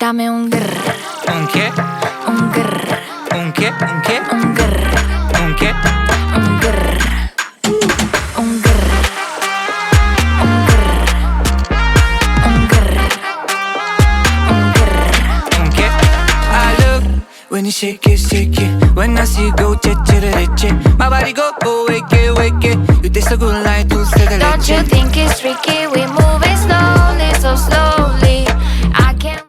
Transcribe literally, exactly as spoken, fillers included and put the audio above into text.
Dame un grr. ¿Un qué? Un grr. ¿Un qué? ¿Un qué? Un grr. ¿Un qué? Un grr. Un grr. Un grr. Un grr. Un grr. ¿Un qué? I look when you shake it, shake it. When I see you go, che, che, re, che. My body go, go, wake it, wake it. You taste so good like dulce de leche. Don't you think it's tricky? We move